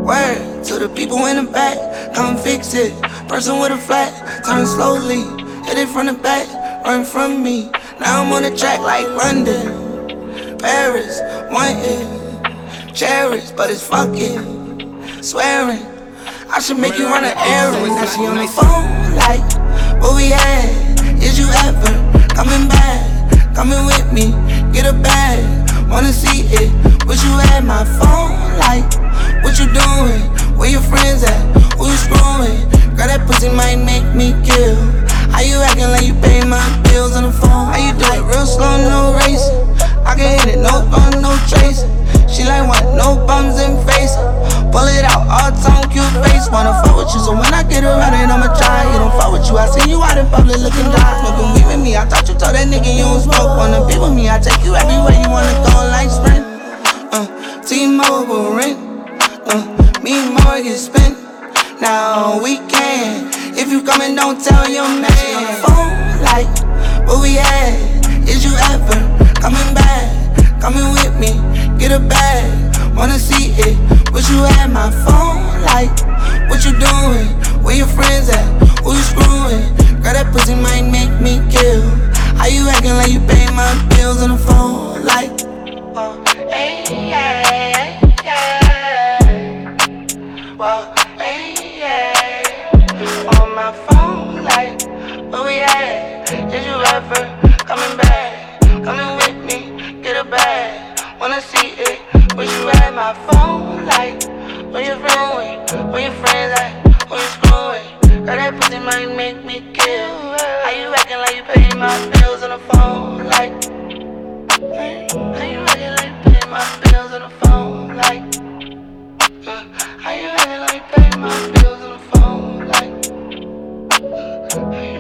Word to the people in the back, come fix it. Person with a flat, turn slowly, hit it from the back, run from me. Now I'm on the track like London, Paris, wanted, cherished, but it's fucking swearing. I should make you run an errand. Now she on the phone like, what we had? Is you ever coming back? Coming with me, get a bag, wanna see it. Wish you had my phone like, what you doing? Where your friends at? Who you screwing? Girl, that pussy might make me kill. How you acting like you pay my bills on the phone? How you do it real slow, no racing? I can hit it, no bump, no tracing. She like what? No bums in face. Pull it out, all tone, cute face. Wanna fuck with you, so when I get around it, I'ma try. You don't fuck with you, I see you out in public looking dry. Smoking weed with me, I thought you told that nigga you don't smoke. Wanna be with me, I take you everywhere you wanna go like Sprint. T-Mobile rent, me and mortgage spent. Now we can. If you coming, don't tell your man. She on the phone like, what we had? Is you ever coming back? Coming with me, get a bag, wanna see it. Wish you had my phone like, what you doing? Where your friends at? Who you screwing? Girl, that pussy might make me kill. How you acting like you pay my bills on the phone like, hey, yeah, yeah. Well, hey, yeah. On my phone like, where we at? Did you ever coming back? Coming with me, get a bag, wanna see it. Wish you had my phone like, where you going? Where your friends at? Who you screwing? Girl, that pussy might make me kill. How you acting like you pay my bills on the phone like, how you acting like you pay my bills on the phone like, how you acting like you pay my bills on the phone like,